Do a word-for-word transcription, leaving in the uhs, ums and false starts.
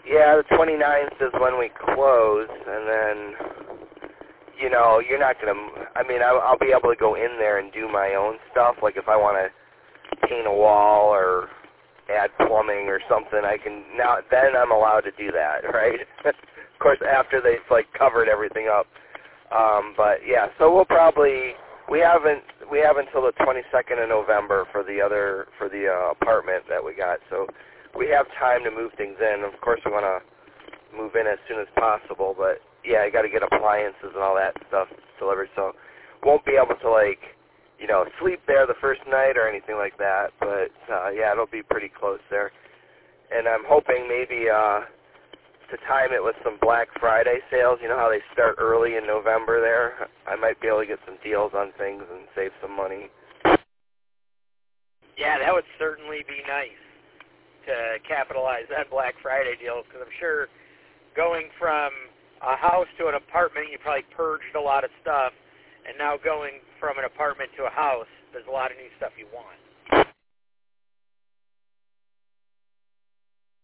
Yeah, the twenty-ninth is when we close, and then, you know, you're not going to, I mean, I'll, I'll be able to go in there and do my own stuff. Like if I want to paint a wall or add plumbing or something, I can, now, then I'm allowed to do that, right? Of course, after they've, like, covered everything up. Um, but, yeah, so we'll probably, we haven't, we have until the twenty-second of November for the other, for the uh, apartment that we got, so we have time to move things in. Of course, we want to move in as soon as possible, but yeah, I got to get appliances and all that stuff delivered, so won't be able to, like, you know, sleep there the first night or anything like that, but uh, yeah, it'll be pretty close there. And I'm hoping maybe uh, to time it with some Black Friday sales. You know how they start early in November there? I might be able to get some deals on things and save some money. Yeah, that would certainly be nice to capitalize on Black Friday deals, because I'm sure going from a house to an apartment, you probably purged a lot of stuff, and now going from an apartment to a house, there's a lot of new stuff you want.